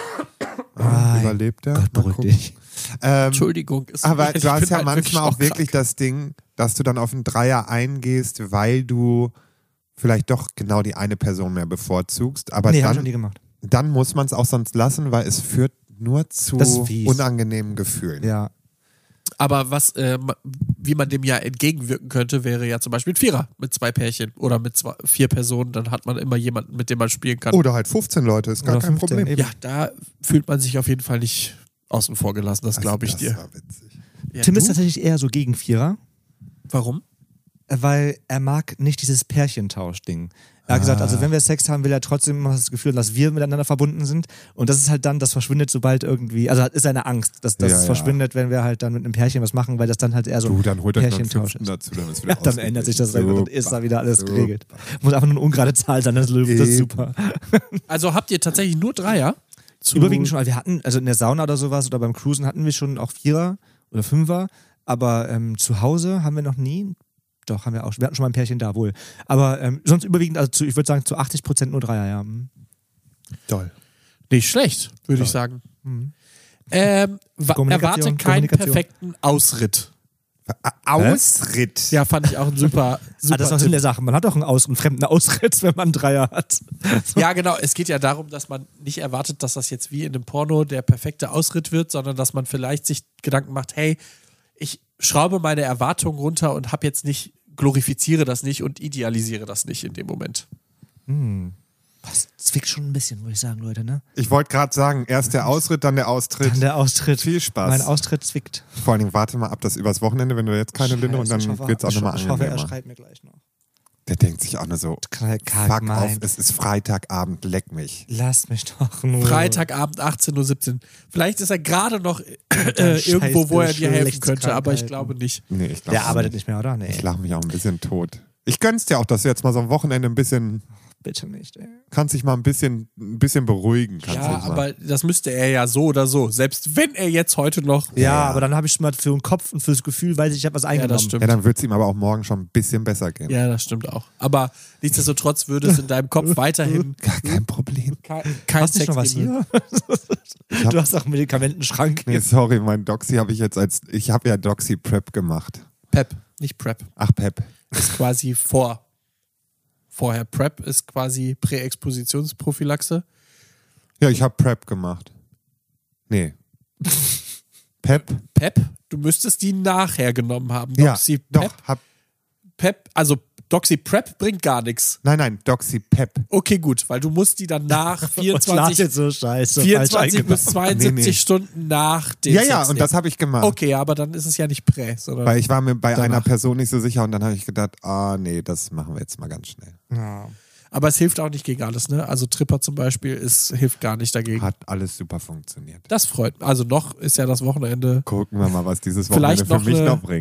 Nein. Überlebt er? Gott, Mal beruhig gucken. dich. Ähm, Entschuldigung. Ist aber ich du hast bin ja halt manchmal auch wirklich krank. das Ding, dass du dann auf einen Dreier eingehst, weil du vielleicht doch genau die eine Person mehr bevorzugst. Aber Nee, hab ich noch dann, nie gemacht. dann muss man es auch sonst lassen, weil es führt nur zu Das ist fies. unangenehmen Gefühlen. Ja. Aber was, äh, ma- wie man dem ja entgegenwirken könnte, wäre ja zum Beispiel ein Vierer mit zwei Pärchen oder mit zwei, vier Personen. Dann hat man immer jemanden, mit dem man spielen kann. Oder halt fünfzehn Leute, ist gar Oder kein fünfzehn, Problem. eben. Ja, da fühlt man sich auf jeden Fall nicht außen vor gelassen. Das Also glaube ich das dir. war witzig. Ja, Tim du? ist tatsächlich eher so gegen Vierer, Warum? weil er mag nicht dieses Pärchentausch-Ding. Er hat gesagt, also wenn wir Sex haben, will er trotzdem immer das Gefühl, dass wir miteinander verbunden sind. Und das ist halt dann, das verschwindet sobald irgendwie, also ist seine Angst, dass das Ja, ja. verschwindet, wenn wir halt dann mit einem Pärchen was machen, weil das dann halt eher so Du, ein dann holt er noch einen Pärchentausch fünften ist. dazu, dann ist wieder Ja, dann ausgeglichen. ändert sich das dann und dann ist da wieder alles Super. geregelt. Muss einfach nur eine ungerade Zahl sein, das ist, das ist super. Also habt ihr tatsächlich nur Dreier? Zu Überwiegend schon, also wir hatten, also in der Sauna oder sowas oder beim Cruisen hatten wir schon auch Vierer oder Fünfer, aber ähm, zu Hause haben wir noch nie. Doch, haben wir auch schon. Wir hatten schon mal ein Pärchen da, wohl. Aber ähm, sonst überwiegend, also zu, ich würde sagen, zu achtzig Prozent nur Dreier, ja. Mhm. Toll. Nicht schlecht, würde ich sagen. Ähm, wa- Kommunikation, erwarte keinen Kommunikation. perfekten Ausritt. Ausritt. Ja, fand ich auch ein super, super Ah, das ist auch Sinn Tipp. der Sache. Man hat auch einen, Aus einen fremden Ausritt, wenn man einen Dreier hat. Ja, genau. Es geht ja darum, dass man nicht erwartet, dass das jetzt wie in einem Porno der perfekte Ausritt wird, sondern dass man vielleicht sich Gedanken macht, hey, ich schraube meine Erwartungen runter und hab jetzt nicht, glorifiziere das nicht und idealisiere das nicht in dem Moment. Das zwickt schon ein bisschen, würde ich sagen, Leute, ne? Ich wollte gerade sagen, erst der Ausritt, dann der Austritt. Dann der Austritt. Viel Spaß. Mein Austritt zwickt. Vor allem, warte mal ab, das übers Wochenende, wenn du jetzt keine Linde und dann Scheiße, ich hoffe- wird es auch ich nochmal Ich hoffe, er angenehmer. schreibt mir gleich noch. Der denkt sich auch nur so, Karg fuck mein. auf, es ist Freitagabend, leck mich. Lass mich doch nur. Freitagabend achtzehn Uhr siebzehn. Vielleicht ist er gerade noch äh, Scheiß irgendwo, wo er dir helfen könnte, aber ich Geschlechtskrankheiten. glaube nicht. Nee, ich Der glaube arbeitet nicht mehr, oder? Nee. Ich lache mich auch ein bisschen tot. Ich gönn's dir auch, dass du jetzt mal so am Wochenende ein bisschen, Bitte nicht, ey. kannst dich mal ein bisschen, ein bisschen beruhigen. Kannst Ja, dich mal. aber das müsste er ja so oder so. Selbst wenn er jetzt heute noch. Ja, Ja. aber dann habe ich schon mal für den Kopf und fürs Gefühl, weiß ich, ich habe was eingenommen. das stimmt. Ja, dann wird es ihm aber auch morgen schon ein bisschen besser gehen. Ja, das stimmt auch. Aber nichtsdestotrotz würde es in deinem Kopf weiterhin Gar kein Problem. kein, kein Hast du nicht Sex noch was geben. hier? hab- Du hast auch einen Medikamentenschrank. Nee, sorry, mein Doxy habe ich jetzt als, ich habe ja Doxy Prep gemacht. Pep, nicht Prep. Ach, Pep. Ist quasi vor. Vorher Prep ist quasi Präexpositionsprophylaxe. Ja, ich habe Prep gemacht. Nee. Pep? Pep, du müsstest die nachher genommen haben. Ja, Doxy Pep, doch. Hab, Pep, also Doxy Prep bringt gar nichts. nein, nein, Doxy Pep. Okay, gut, weil du musst die dann nach Was vierundzwanzig, jetzt so scheiße? vierundzwanzig falsch bis zweiundsiebzig Nee, nee. Stunden nach dem Ja, ja, Sex und das habe ich gemacht. Okay, aber dann ist es ja nicht Prä, sondern Weil ich war mir bei Danach. einer Person nicht so sicher und dann habe ich gedacht, ah nee, das machen wir jetzt mal ganz schnell. Ja. aber es hilft auch nicht gegen alles, ne? Also Tripper zum Beispiel ist, hilft gar nicht dagegen. Hat alles super funktioniert. Das freut mich. Also noch ist ja das Wochenende. Gucken wir mal, was dieses Vielleicht Wochenende für noch mich eine- noch bringt.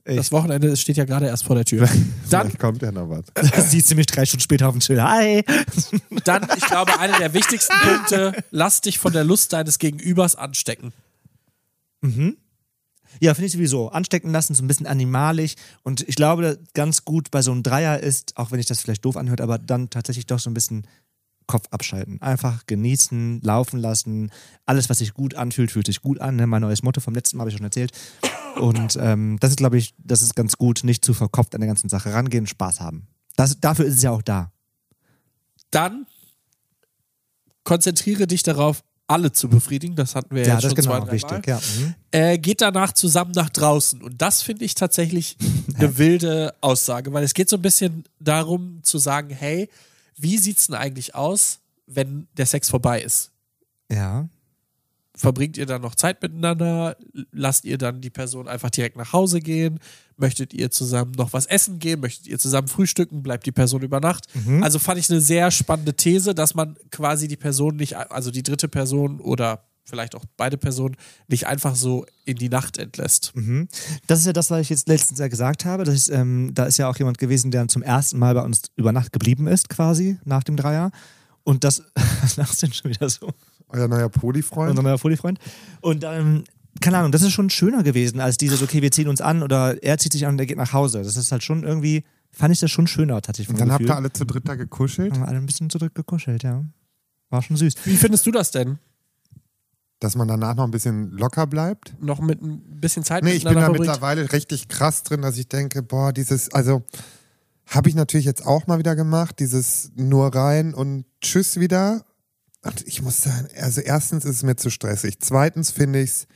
Das Wochenende steht ja gerade erst vor der Tür. Dann Vielleicht kommt ja noch was. Das siehst du mich drei Stunden später auf dem Chill. Hi! Dann, ich glaube, einer der wichtigsten Punkte, lass dich von der Lust deines Gegenübers anstecken. Mhm. Ja, finde ich sowieso. Anstecken lassen, so ein bisschen animalisch. Und ich glaube, ganz gut bei so einem Dreier ist, auch wenn ich das vielleicht doof anhört, aber dann tatsächlich doch so ein bisschen Kopf abschalten. Einfach genießen, laufen lassen. Alles, was sich gut anfühlt, fühlt sich gut an. Ne? Mein neues Motto vom letzten Mal habe ich schon erzählt. Und ähm, das ist, glaube ich, das ist ganz gut. Nicht zu verkopft an der ganzen Sache rangehen, Spaß haben. Das, dafür ist es ja auch da. Dann konzentriere dich darauf, alle zu befriedigen. Das hatten wir ja, Ja, jetzt das schon ist genau zwei, drei wichtig. Mal. Ja. Mhm. Äh, geht danach zusammen nach draußen. Und das finde ich tatsächlich eine wilde Aussage, weil es geht so ein bisschen darum zu sagen, hey, wie sieht's denn eigentlich aus, wenn der Sex vorbei ist? Ja. Verbringt ihr dann noch Zeit miteinander? Lasst ihr dann die Person einfach direkt nach Hause gehen? Möchtet ihr zusammen noch was essen gehen? Möchtet ihr zusammen frühstücken? Bleibt die Person über Nacht? Mhm. Also fand ich eine sehr spannende These, dass man quasi die Person nicht, also die dritte Person oder vielleicht auch beide Personen, nicht einfach so in die Nacht entlässt. Mhm. Das ist ja das, was ich jetzt letztens ja gesagt habe. Das ist, ähm, da ist ja auch jemand gewesen, der zum ersten Mal bei uns über Nacht geblieben ist, quasi, nach dem Dreier. Und das, was lachst du denn schon wieder so? Euer neuer Poli-Freund? Unser neuer Poli-Freund. Und ähm, keine Ahnung, das ist schon schöner gewesen, als dieses, okay, wir ziehen uns an oder er zieht sich an und der geht nach Hause. Das ist halt schon irgendwie, fand ich das schon schöner tatsächlich. Und dann habt ihr alle zu dritt da gekuschelt? Haben wir alle ein bisschen zurück gekuschelt, ja. War schon süß. Wie findest du das denn? Dass man danach noch ein bisschen locker bleibt? Noch mit ein bisschen Zeit Nee, ich bin miteinander da verbringt? mittlerweile richtig krass drin, dass ich denke, boah, dieses, also habe ich natürlich jetzt auch mal wieder gemacht, dieses nur rein und tschüss wieder. Und ich muss sagen, also erstens ist es mir zu stressig. Zweitens finde ich es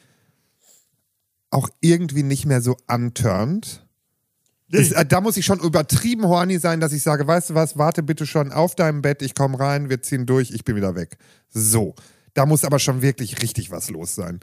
auch irgendwie nicht mehr so antörnt. Es, äh, da muss ich schon übertrieben horny sein, dass ich sage, weißt du was, warte bitte schon auf deinem Bett, ich komme rein, wir ziehen durch, ich bin wieder weg. So, da muss aber schon wirklich richtig was los sein.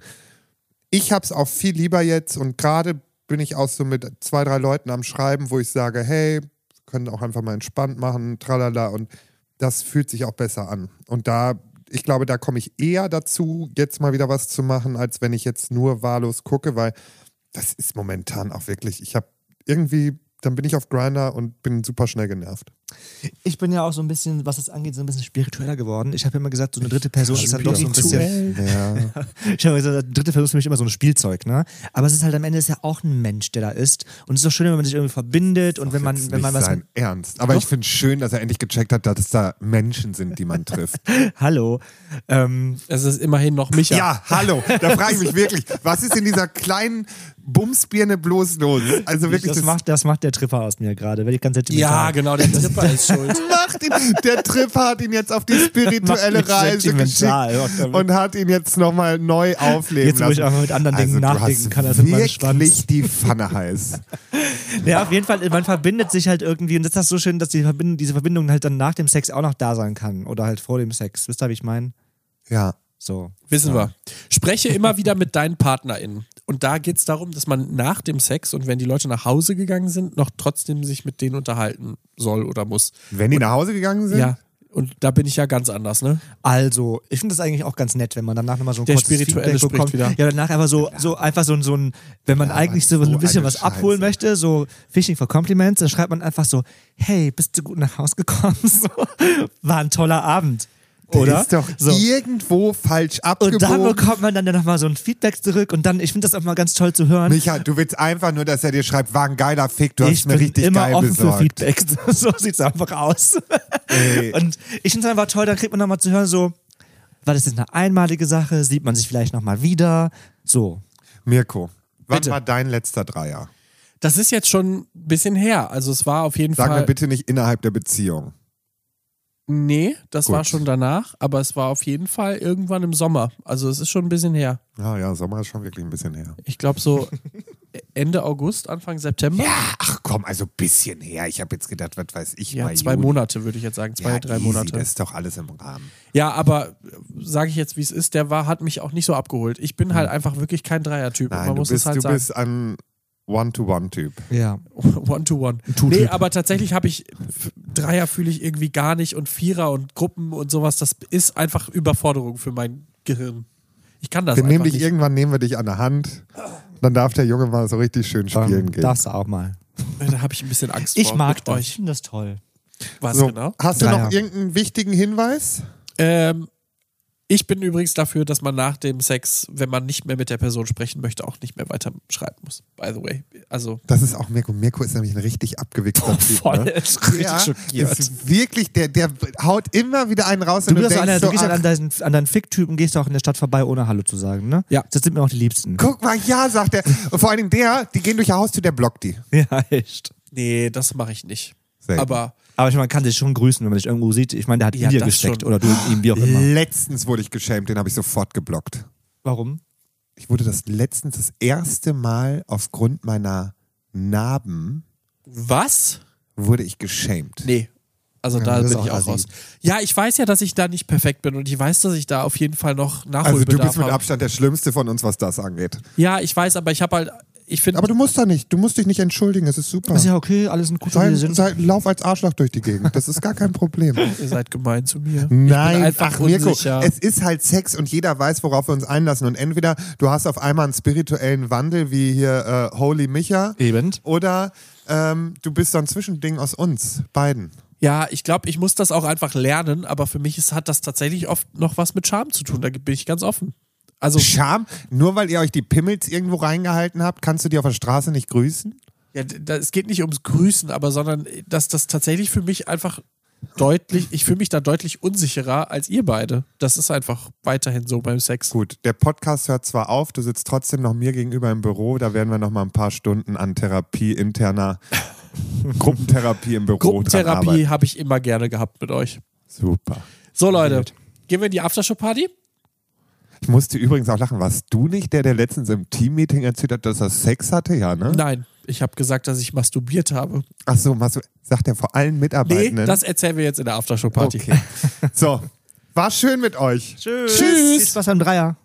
Ich habe es auch viel lieber jetzt und gerade bin ich auch so mit zwei, drei Leuten am Schreiben, wo ich sage, hey, wir können auch einfach mal entspannt machen, tralala, und das fühlt sich auch besser an. Und da, ich glaube, da komme ich eher dazu, jetzt mal wieder was zu machen, als wenn ich jetzt nur wahllos gucke, weil das ist momentan auch wirklich, ich habe irgendwie, dann bin ich auf Grindr und bin super schnell genervt. Ich bin ja auch so ein bisschen, was das angeht, so ein bisschen spiritueller geworden. Ich habe ja immer gesagt, so eine dritte Person ist halt doch so ein bisschen. Ja. Ich habe gesagt, eine dritte Person ist für mich immer so ein Spielzeug, ne? Aber es ist halt am Ende ist ja auch ein Mensch, der da ist. Und es ist doch schön, wenn man sich irgendwie verbindet und wenn man, Jetzt wenn man nicht was. sein Ernst. Aber ich finde es schön, dass er endlich gecheckt hat, dass es da Menschen sind, die man trifft. Hallo. Ähm, Es ist immerhin noch Micha. Ja, hallo. Da frage ich mich wirklich, was ist in dieser kleinen Bumsbirne bloß los? Also wirklich, das, macht, das macht der Tripper aus mir gerade, wenn ich ganz sentimental. Ja, genau, der Tripper ist schuld. macht ihn, der Tripper hat ihn jetzt auf die spirituelle Macht mich Reise sentimental. geschickt und hat ihn jetzt nochmal neu aufleben Jetzt, wo lassen. ich auch mal mit anderen Dingen also, nachdenken du kann, hast als mit meinem Schwanz. wirklich die Pfanne heiß. Ja, auf jeden Fall, man verbindet sich halt irgendwie und das ist das so schön, dass die Verbindung, diese Verbindung halt dann nach dem Sex auch noch da sein kann oder halt vor dem Sex. Wisst ihr, wie ich meine? Ja. So. Wissen wir. Spreche immer wieder mit deinen PartnerInnen. Und da geht es darum, dass man nach dem Sex und wenn die Leute nach Hause gegangen sind, noch trotzdem sich mit denen unterhalten soll oder muss. Wenn die nach Hause gegangen sind? Ja. Und da bin ich ja ganz anders, ne? Also, ich finde das eigentlich auch ganz nett, wenn man danach nochmal so ein Der kurzes Spirituelle Feedback spricht bekommt. wieder. Ja, danach einfach so, so einfach so, so ein, wenn man Ja, eigentlich so, so ein bisschen eine was abholen Scheiße. möchte, so Fishing for Compliments, dann schreibt man einfach so, hey, bist du gut nach Hause gekommen? So, war ein toller Abend. Oder? Der ist doch so. irgendwo falsch abgebogen. Und dann bekommt man dann nochmal so ein Feedback zurück und dann, ich finde das auch mal ganz toll zu hören. Micha, du willst einfach nur, dass er dir schreibt, war ein geiler Fick, du hast ich mir bin richtig immer geil offen besorgt. für Feedback. So sieht's einfach aus. Ey. Und ich finde es einfach toll, dann kriegt man nochmal zu hören, so, war das jetzt eine einmalige Sache? Sieht man sich vielleicht nochmal wieder? So. Mirko, wann Bitte. war dein letzter Dreier? Das ist jetzt schon ein bisschen her. Also es war auf jeden Sag Fall. mir bitte nicht innerhalb der Beziehung. Nee, das Gut. war schon danach, aber es war auf jeden Fall irgendwann im Sommer. Also es ist schon ein bisschen her. Ja, ja, Sommer ist schon wirklich ein bisschen her. Ich glaube so Ende August, Anfang September. Ja, ach komm, also ein bisschen her. Ich habe jetzt gedacht, was weiß ich, Ja, Mai, zwei Juni. Monate würde ich jetzt sagen, zwei, ja, drei easy, Monate. Das ist doch alles im Rahmen. Ja, aber sage ich jetzt, wie es ist, der war, hat mich auch nicht so abgeholt. Ich bin halt einfach wirklich kein Dreier-Typ. Nein, Man du muss bist, es halt du sagen. bist ein One-to-One-Typ. Ja. One-to-one. Two-Typ. Nee, aber tatsächlich habe ich F- Dreier fühle ich irgendwie gar nicht und Vierer und Gruppen und sowas, das ist einfach Überforderung für mein Gehirn. Ich kann das Wir einfach nehmen dich nicht. irgendwann nehmen wir dich an der Hand, Dann darf der Junge mal so richtig schön spielen Dann gehen. darfst du auch mal. Da habe ich ein bisschen Angst Ich vor mag mit das. Ich euch. finde das toll. Was So, genau? hast du Dreier. noch irgendeinen wichtigen Hinweis? Ähm, ich bin übrigens dafür, dass man nach dem Sex, wenn man nicht mehr mit der Person sprechen möchte, auch nicht mehr weiter schreiben muss. By the way. Also Das ist auch Mirko. Mirko ist nämlich ein richtig abgewichster Typ. voll Ne? richtig Ja, schockiert. ist wirklich, der, der haut immer wieder einen raus. Du, und bist denkst einer, so, du gehst ach, an deinen, an deinen Fick-Typen, gehst auch in der Stadt vorbei, ohne Hallo zu sagen, ne? Ja. Das sind mir auch die Liebsten. guck mal, ja, sagt er. Und vor allen Dingen der, die gehen durch ihr Haustür, der blockt die. Ja, echt. Nee, das mache ich nicht. Selten. Aber Aber ich meine, man kann sich schon grüßen, wenn man dich irgendwo sieht. Ich meine, der hat Ja, in dir das gesteckt schon. oder du in ihm, wie auch immer. Letztens wurde ich geschämt, den habe ich sofort geblockt. Warum? Ich wurde das letztens das erste Mal aufgrund meiner Narben was? wurde ich geschämt. Nee. Also Ja, da das ist bin auch ich auch assi. raus. Ja, ich weiß ja, dass ich da nicht perfekt bin und ich weiß, dass ich da auf jeden Fall noch Also Nachholbedarf du bist mit habe. Abstand der Schlimmste von uns, was das angeht. Ja, ich weiß, aber ich habe halt, ich finde, Aber du musst da nicht, du musst dich nicht entschuldigen, es ist super. Ist ja okay, alles sind gut, wie Sei, wir sind. sei, lauf als Arschloch durch die Gegend, das ist gar kein Problem. ihr seid gemein zu mir. Nein, ich bin einfach ach Mirko, unsicher. es ist halt Sex und jeder weiß, worauf wir uns einlassen. Und entweder du hast auf einmal einen spirituellen Wandel wie hier äh, Holy Micha Eben. oder ähm, du bist so ein Zwischending aus uns beiden. Ja, ich glaube, ich muss das auch einfach lernen, aber für mich ist, hat das tatsächlich oft noch was mit Charme zu tun. Da bin ich ganz offen. Also, Scham, nur weil ihr euch die Pimmels irgendwo reingehalten habt, kannst du die auf der Straße nicht grüßen? ja, da, es geht nicht ums Grüßen, aber sondern, dass das tatsächlich für mich einfach deutlich, ich fühle mich da deutlich unsicherer als ihr beide. Das ist einfach weiterhin so beim Sex. Gut, der Podcast hört zwar auf, du sitzt trotzdem noch mir gegenüber im Büro, da werden wir noch mal ein paar Stunden an Therapie, interner Gruppentherapie im Büro dran Gruppentherapie arbeiten. habe ich immer gerne gehabt mit euch. Super. So, Leute, gehen wir in die Aftershow-Party? Ich musste übrigens auch lachen, warst du nicht der, der letztens im Teammeeting erzählt hat, dass er Sex hatte? Ja, ne? Nein, ich habe gesagt, dass ich masturbiert habe. Ach so, machst du, sagt er vor allen Nee, Mitarbeitenden? das erzählen wir jetzt in der Aftershow-Party. Okay. So, war schön mit euch. Tschüss. Tschüss. Viel Spaß beim Dreier.